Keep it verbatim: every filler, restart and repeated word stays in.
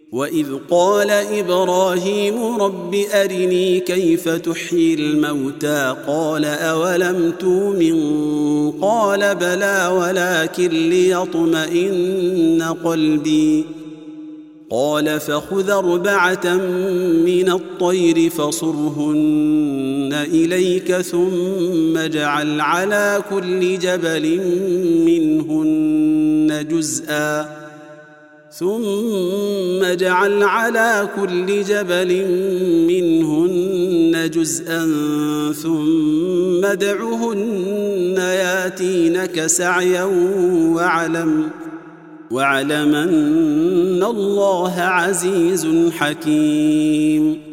وإذ قال إبراهيم رب أرني كيف تحيي الموتى قال أولم تؤمن قال بلى ولكن ليطمئن قلبي قال فخذ أربعة من الطير فصرهن إليك ثم اجعل على كل جبل منهن جزءا ثم اجعل على كل جبل منهن جزءا ثم ادعهن ياتينك سعيا واعلم واعلم أن الله عزيز حكيم